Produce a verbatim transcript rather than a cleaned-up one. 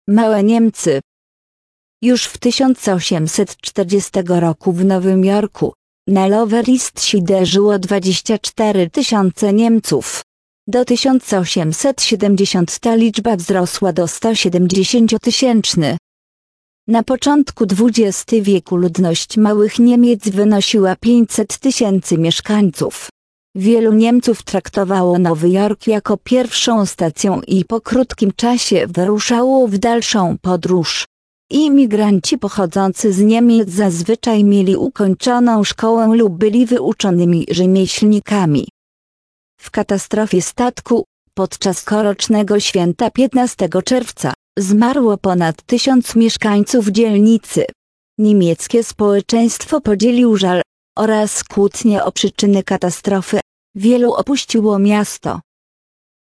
Małe Niemcy. Już w tysiąc osiemset czterdziestego roku w Nowym Jorku na Lower East Side żyło dwadzieścia cztery tysiące Niemców. Do tysiąc osiemset siedemdziesiątego ta liczba wzrosła do sto siedemdziesiąt tysięcy. Na początku dwudziestego wieku ludność Małych Niemiec wynosiła pięćset tysięcy mieszkańców. Wielu Niemców traktowało Nowy Jork jako pierwszą stacją i po krótkim czasie wyruszało w dalszą podróż. Imigranci pochodzący z Niemiec zazwyczaj mieli ukończoną szkołę lub byli wyuczonymi rzemieślnikami. W katastrofie statku, podczas corocznego święta piętnastego czerwca, zmarło ponad tysiąc mieszkańców dzielnicy. Niemieckie społeczeństwo podzielił żal oraz kłótnie o przyczyny katastrofy. Wielu opuściło miasto.